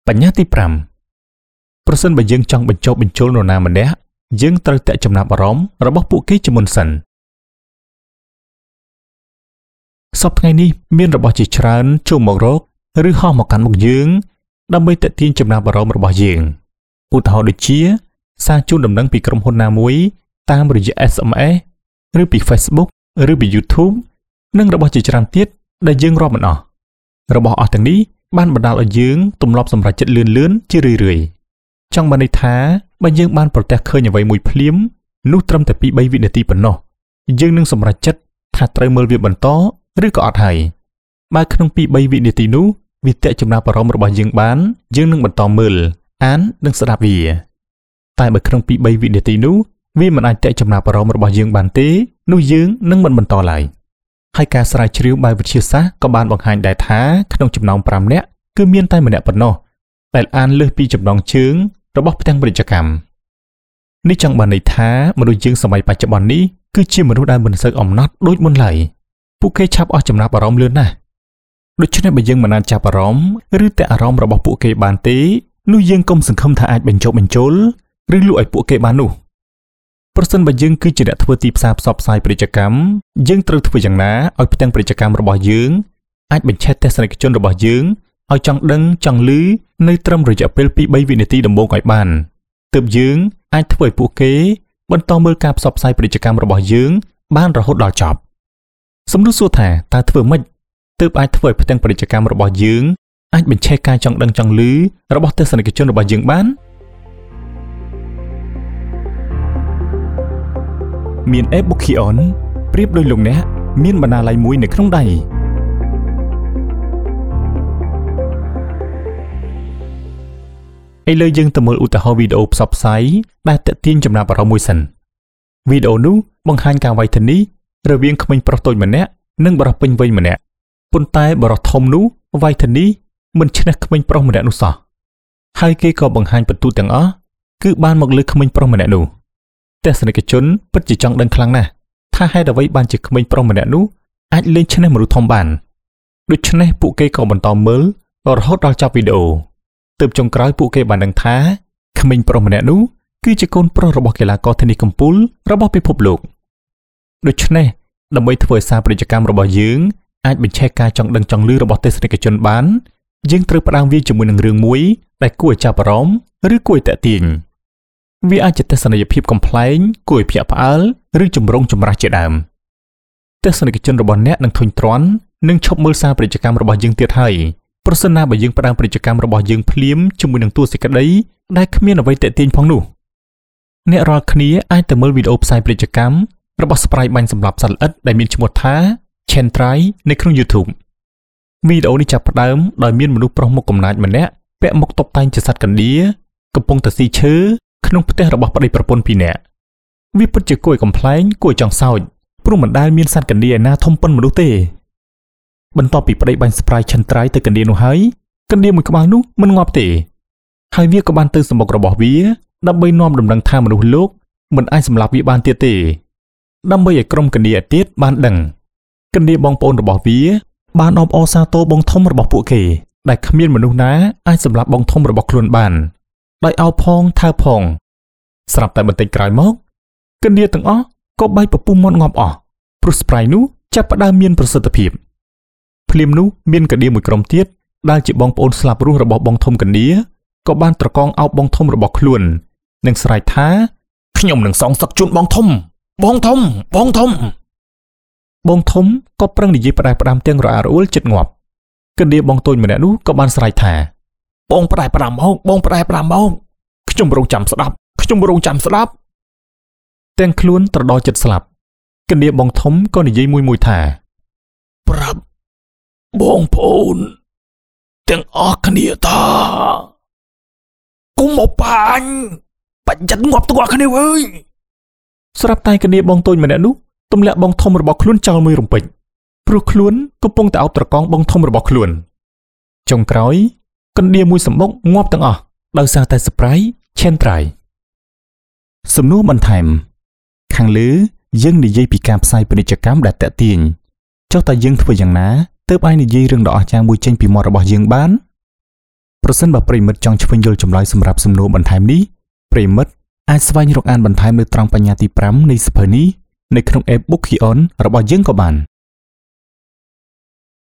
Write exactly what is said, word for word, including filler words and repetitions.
បញ្ញត្តិទីប្រាំប្រសិនបើយើងចង់បញ្ចុះបញ្ចូលនរណាម្នាក់យើងត្រូវតែចំណាប់អារម្មណ៍របស់ពួកគេជាមុនសិនសប្តាហ៍នេះមានរបស់ជាច្រើនចូលមករកឬហោះមកកាន់មុខយើងដើម្បីទាក់ទាញចំណាប់អារម្មណ៍របស់យើងឧទាហរណ៍ដូចជាសារជូនដំណឹងពីក្រុមហ៊ុនណាមួយតាមរយៈ เอส เอ็ม เอส ឬពី Facebook ឬពី YouTube និងរបស់ជាច្រើនទៀតដែលយើងរាប់មិនអស់របស់អស់ទាំងនេះបានបណ្ដាលឲ្យយើងទម្លាប់សម្រេចចិត្តលឿនលឿនជារឿយរឿយចង់បានន័យថាបើយើងបានប្រទះឃើញអ្វីមួយភ្លាមនោះត្រឹមតែពីរបីវិនាទីប៉ុណ្ណោះយើងនឹងសម្រេចចិត្តថាត្រូវមើលវាបន្តឬក៏អត់ហើយបើក្នុងពីរបីវិនាទីនោះវាទាក់ចំណាប់អារម្មណ៍របស់យើងបានយើងនឹងបន្តមើលអាននិងស្ដាប់វាតែបើក្នុងពីរបីវិនាទីនោះវាមិនអាចទាក់ចំណាប់អារម្មណ៍របស់យើងបានទេនោះយើងនឹងមិនបន្តឡើយហើយការស្រាវជ្រាវបែបវិទ្យាសាស្ត្រក៏បានបង្ហាញដែរថាក្នុងចំណោមប្រាំនាក់គឺមានតែម្នាក់ប៉ុណ្ណោះដែលអានលើសពីចំណងជើងរបស់ផ្ទាំងពាណិជ្ជកម្មនេះចង់បានន័យថាមនុស្សយើងសម័យបច្ចុប្បន្ននេះគឺជាមនុស្សដែលមិនសូវអំណត់ដូចមុនឡើយពួកគេឆាប់អស់ចំណាប់អារម្មណ៍លឿនណាស់ដូច្នេះបើយើងមិនអាចចាប់អារម្មណ៍ឬតែអារម្មណ៍របស់ពួកគេបានទេនោះយើងកុំសង្ឃឹមថាអាចបញ្ចុះបញ្ចូលឬលក់ឲ្យពួកគេបាននោះប្រសិនបើយើងគឺជាអ្នកធ្វើទីផ្សារផ្សព្វផ្សាយពាណិជ្ជកម្មយើងត្រូវធ្វើយ៉ាងណាឲ្យផ្ទាំងពាណិជ្ជកម្មរបស់យើងអាចបញ្ឆេះទស្សនិកជនរបស់យើងឲ្យចង់ដឹងចង់ឮនៅត្រឹមរយៈពេលពីរបីវិនាទីដំបូងឲ្យបានទើបយើងអាចធ្វើឲ្យពួកគេបន្តមើលការផ្សព្វផ្សាយពាណិជ្ជកម្មរបស់យើងបានរហូតដល់ចប់សំណួរសួរថាតើធ្វើម៉េចទើបអាចធ្វើឲ្យផ្ទាំងពាណិជ្ជកម្មរបស់យើងអាចបញ្ឆេះការចង់ដឹងចង់ឮរបស់ទស្សនិកជនរបស់យើងបានមាន e-bookion ប្រៀបដោយលោកអ្នកមានបណ្ណាល័យមួយនៅក្នុងដៃឥឡូវយើងទៅមើលឧទាហរណ៍វីដេអូផ្សព្វផ្សាយដែលទាក់ទាញចំណាប់អារម្មណ៍មួយសិនវីដេអូនោះបង្ហាញការវាយធានីរវាងក្មេងប្រុសតូចម្នាក់និងបុរសពេញវ័យម្នាក់ប៉ុន្តែបុរសធំនោះវាយធានីមិនឈ្នះក្មេងប្រុសម្នាក់នោះសោះហើយគេក៏បង្ហាញបន្ទូទាំងអស់គឺបានមកលើក្មេងប្រុសម្នាក់នោះទស្សនិកជនពិតជាចង់ដឹងខ្លាំងណាស់ថាហេតុអ្វីបានជាក្មេងប្រុសម្នាក់នោះអាចលេងឈ្នះមនុស្សធំបានដូច្នេះពួកគេក៏បន្តមើលរហូតដល់ចប់វីដេអូទើបចុងក្រោយពួកគេបានដឹងថាក្មេងប្រុសម្នាក់នោះគឺជាកូនប្រុសរបស់កីឡាករថេនីសកំពូលរបស់ពិភពលោកដូច្នេះដើម្បីធ្វើឲ្យសារពាណិជ្ជកម្មរបស់យើងអាចបញ្ឆេះការចង់ដឹងចង់ឮរបស់ទស្សនិកជនបានយើងត្រូវផ្ដើមវាជាមួយនឹងរឿងមួយដែលគួរឲ្យចាប់អារម្មណ៍ឬគួរឲ្យទាក់ទាញវាអាចជាទស្សនីយភាពកំប្លែងគួរឲ្យភ្ញាក់ផ្អើលឬចម្រូងចម្រាសជាដើមទស្សនិកជនរបស់អ្នកនឹងធុញទ្រាន់និងឈប់មើលសារពាណិជ្ជកម្មរបស់យើងទៀតហើយប្រសិនណាបើយើងផ្ដើមពាណិជ្ជកម្មរបស់យើងភ្លាមជាមួយនឹងតួសេចក្តីដែលគ្មានអ្វីទាក់ទាញផងនោះអ្នករាល់គ្នាអាចទៅមើលវីដេអូផ្សាយពាណិជ្ជកម្មរបស់ស្ប្រៃបាញ់សម្រាប់សត្វល្អិតដែលមានឈ្មោះថា Chentrai នៅក្នុង YouTube វីដេអូនេះចាប់ផ្ដើមដោយមានមនុស្សប្រុសមុខកំណាចម្នាក់ពាក់មុខតុបតែងជាសត្វកណ្ដៀរកំពុងតែស៊ីឈើក្នុងផ្ទះរបស់ប្តីប្រពន្ធពីរនាក់វាពិតជាគួរឲ្យកំប្លែងគួរឲ្យចង់សើចព្រោះមិនដែលមានសត្វកណ្ដៀរឯណាធំប៉ុនមនុស្សទេបន្ទាប់ពីប្តីបាញ់ស្ប្រៃ Chentrai ទៅកណ្ដៀរនោះហើយកណ្ដៀរមួយក្បាលនោះមិនងាប់ទេហើយវាក៏បានទៅសម្បុករបស់វាដើម្បីនាំដំណឹងថាមនុស្សលោកមិនអាចសម្លាប់វាបានទៀតទេដើម្បីឲ្យក្រុមកណ្ដៀរឯទៀតបានដឹងកណ្ដៀរបងប្អូនរបស់វាបានអបអរសាទរបងធំរបស់ពួកគេដែលគ្មានមនុស្សណាអាចសម្លាប់បងធំរបស់ខ្លួនបានដោយអោបផងថើបផងស្រាប់តែបន្តិចក្រោយមកកណ្ដៀរទាំងអស់ក៏បែកពពុះមាត់ងាប់អស់ព្រោះស្ប្រៃនោះចាប់ផ្ដើមមានប្រសិទ្ធភាពភ្លាមនោះមានកណ្ដៀរមួយក្រុមទៀតដែលជាបងប្អូនស្លាប់រស់របស់បងធំកណ្ដៀរក៏បានត្រកងអោបបងធំរបស់ខ្លួននិងស្រែកថាខ្ញុំនឹងសងសឹកជូនបងធំបងធំបងធំបងធំក៏ប្រឹងនិយាយផ្ដែផ្ដាំទាំងរអាក់រអួលចិត្តងាប់កណ្ដៀរបងតូចម្នាក់នោះក៏បានស្រែកថាបងផ្ដែផ្ដាំមកបងផ្ដែផ្ដាំមកខ្ញុំរងចាំស្ដាប់ខ្ញុំរងចាំស្ដាប់ទាំងខ្លួនត្រដោចិត្តស្លាប់កណ្ដៀរបងធំក៏និយាយមួយមួយថាប្រាប់បងប្អូនទាំងអស់គ្នាថាគុំមកបាញ់បាច់ចិត្តងាប់ទាំងអស់គ្នាអើយស្រាប់តែកណ្ដៀរបងតូចម្នាក់នោះទម្លាក់បងធំរបស់ខ្លួនចោលមួយរំពេចព្រោះខ្លួនកំពុងតែអោបត្រកងបងធំរបស់ខ្លួនចុងក្រោយកណ្ដៀរមួយសម្បុកងាប់ទាំងអស់ដោយសារតែស្ប្រៃ Chentrai សំណួរបន្ថែមខាងលើយើងនិយាយពីការផ្សាយពាណិជ្ជកម្មដែលតាក់ទាញចុះតើយើងធ្វើយ៉ាងណាទើបអាចនិយាយរឿងដ៏អស្ចារ្យមួយចេញពីមាត់របស់យើងបានប្រសិនបើប្រិមិត្តចង់ឆ្វេងយល់ចម្លើយសម្រាប់សំណួរបន្ថែមនេះប្រិមិត្តអាចស្វែងរកអានបន្ថែមនៅត្រង់បញ្ញាទីfiveនៃសៀវភៅនេះនៅក្នុង e-book Kion របស់យើងក៏បាន